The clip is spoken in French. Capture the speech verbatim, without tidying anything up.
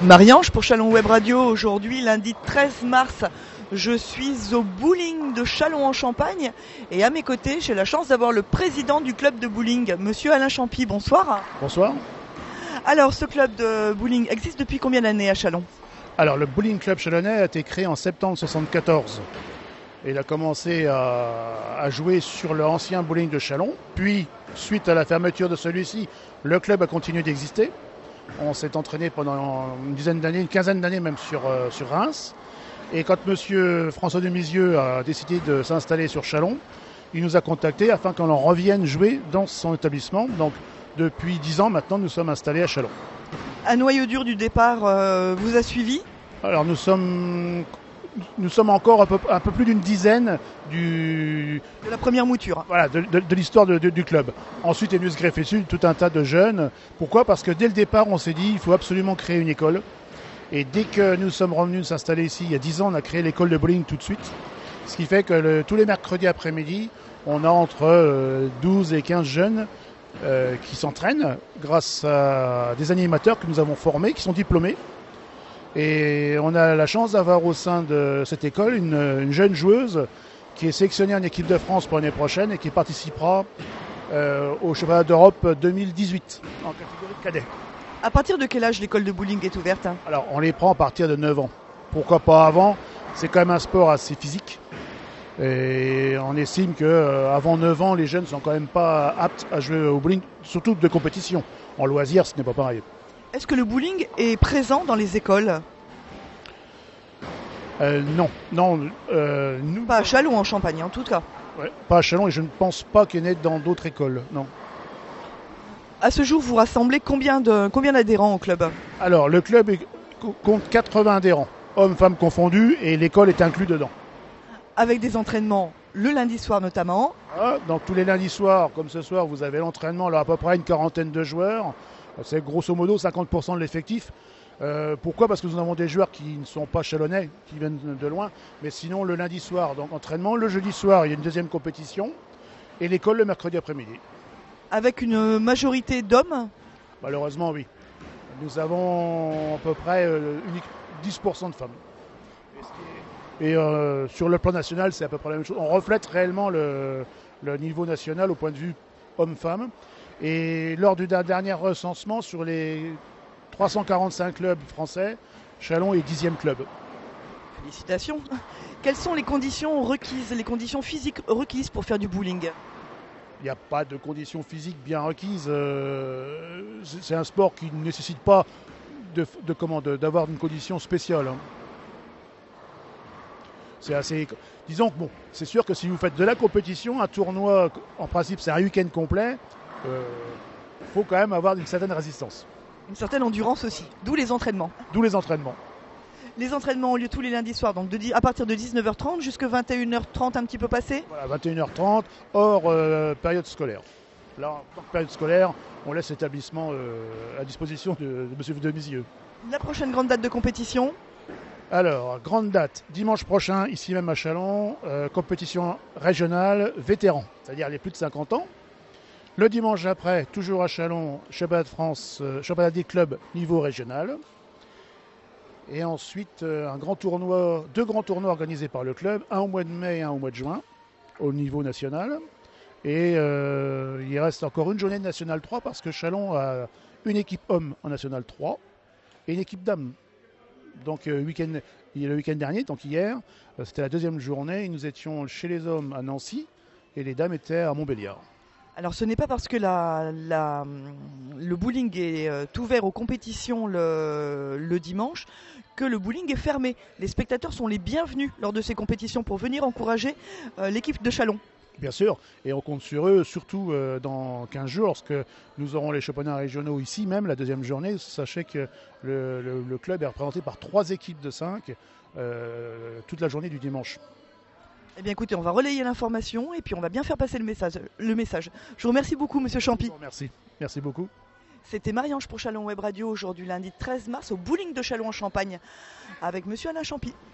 Marie-Ange pour Chalon Web Radio. Aujourd'hui, lundi treize mars, je suis au bowling de Chalon en Champagne et à mes côtés, j'ai la chance d'avoir le président du club de bowling, monsieur Alain Champy. Bonsoir. Bonsoir. Alors, ce club de bowling existe depuis combien d'années à Chalon? Alors, le Bowling Club Chalonnais a été créé en septembre soixante-quatorze. Il a commencé à, à jouer sur l'ancien bowling de Chalon. Puis, suite à la fermeture de celui-ci, le club a continué d'exister. On s'est entraîné pendant une dizaine d'années, une quinzaine d'années même sur, euh, sur Reims. Et quand monsieur François Demisieux a décidé de s'installer sur Chalon, il nous a contactés afin qu'on en revienne jouer dans son établissement. Donc depuis dix ans maintenant, nous sommes installés à Chalon. Un noyau dur du départ euh, vous a suivi? Alors nous sommes... Nous sommes encore un peu, un peu plus d'une dizaine du... de la première mouture. Voilà, de, de, de l'histoire de, de, du club. Ensuite est venu se greffer dessus tout un tas de jeunes. Pourquoi? Parce que dès le départ, on s'est dit il faut absolument créer une école. Et dès que nous sommes revenus nous s'installer ici, il y a dix ans, on a créé l'école de bowling tout de suite. Ce qui fait que le, tous les mercredis après-midi, on a entre euh, douze et quinze jeunes euh, qui s'entraînent grâce à des animateurs que nous avons formés, qui sont diplômés. Et on a la chance d'avoir au sein de cette école une, une jeune joueuse qui est sélectionnée en équipe de France pour l'année prochaine et qui participera euh, au championnat d'Europe deux mille dix-huit en catégorie cadet. À partir de quel âge l'école de bowling est ouverte? Alors on les prend à partir de neuf ans. Pourquoi pas avant? C'est quand même un sport assez physique. Et on estime qu'avant neuf ans, les jeunes ne sont quand même pas aptes à jouer au bowling, surtout de compétition. En loisir, ce n'est pas pareil. Est-ce que le bowling est présent dans les écoles? euh, Non, non. Euh, nous... Pas à Chalon en Champagne en tout cas. Ouais, pas à Chalon et je ne pense pas qu'il y en ait dans d'autres écoles, non. À ce jour, vous rassemblez combien de combien d'adhérents au club? Alors, le club est, compte quatre-vingts adhérents, hommes, femmes confondus, et l'école est inclus dedans. Avec des entraînements le lundi soir notamment. Ah, dans tous les lundis soirs, comme ce soir, vous avez l'entraînement, alors à peu près une quarantaine de joueurs. C'est grosso modo cinquante pour cent de l'effectif. Euh, pourquoi? Parce que nous avons des joueurs qui ne sont pas chalonnais, qui viennent de loin. Mais sinon, le lundi soir, donc entraînement. Le jeudi soir, il y a une deuxième compétition. Et l'école le mercredi après-midi. Avec une majorité d'hommes? Malheureusement, oui. Nous avons à peu près euh, dix pour cent de femmes. Et euh, sur le plan national, c'est à peu près la même chose. On reflète réellement le, le niveau national au point de vue homme-femme. Et lors du dernier recensement, sur les trois cent quarante-cinq clubs français, Chalon est dixième club. Félicitations. Quelles sont les conditions requises, les conditions physiques requises pour faire du bowling? Il n'y a pas de conditions physiques bien requises. Euh, c'est un sport qui ne nécessite pas de, de, comment, de, d'avoir une condition spéciale. Hein. C'est assez. Disons que bon, c'est sûr que si vous faites de la compétition, un tournoi, en principe, c'est un week-end complet. Il euh, faut quand même avoir une certaine résistance. Une certaine endurance aussi, d'où les entraînements. D'où les entraînements. Les entraînements ont lieu tous les lundis soirs, donc de, à partir de dix-neuf heures trente jusqu'à vingt et une heures trente un petit peu passé. Voilà, vingt et une heures trente, hors euh, période scolaire. Là, en tant que période scolaire, on laisse l'établissement euh, à disposition de, de M. Demisieux. La prochaine grande date de compétition? Alors, grande date, dimanche prochain, ici même à Chalon, euh, compétition régionale vétérans, c'est-à-dire les plus de cinquante ans. Le dimanche après, toujours à Chalon, championnat de France, euh, championnat des clubs niveau régional. Et ensuite, euh, un grand tournoi, deux grands tournois organisés par le club, un au mois de mai et un au mois de juin, au niveau national. Et euh, il reste encore une journée de National trois parce que Chalon a une équipe homme en National trois et une équipe dames. Donc euh, week-end, le week-end dernier, donc hier, euh, c'était la deuxième journée. Nous étions chez les hommes à Nancy et les dames étaient à Montbéliard. Alors ce n'est pas parce que la, la, le bowling est euh, ouvert aux compétitions le, le dimanche que le bowling est fermé. Les spectateurs sont les bienvenus lors de ces compétitions pour venir encourager euh, l'équipe de Chalon. Bien sûr, et on compte sur eux, surtout euh, dans quinze jours, lorsque nous aurons les championnats régionaux ici même, la deuxième journée. Sachez que le, le, le club est représenté par trois équipes de cinq euh, toute la journée du dimanche. Eh bien écoutez, on va relayer l'information et puis on va bien faire passer le message. Le message. Je vous remercie beaucoup, monsieur Champy. Merci, merci beaucoup. C'était Marie-Ange pour Chalon Web Radio, aujourd'hui lundi treize mars au bowling de Chalon en Champagne avec monsieur Alain Champy.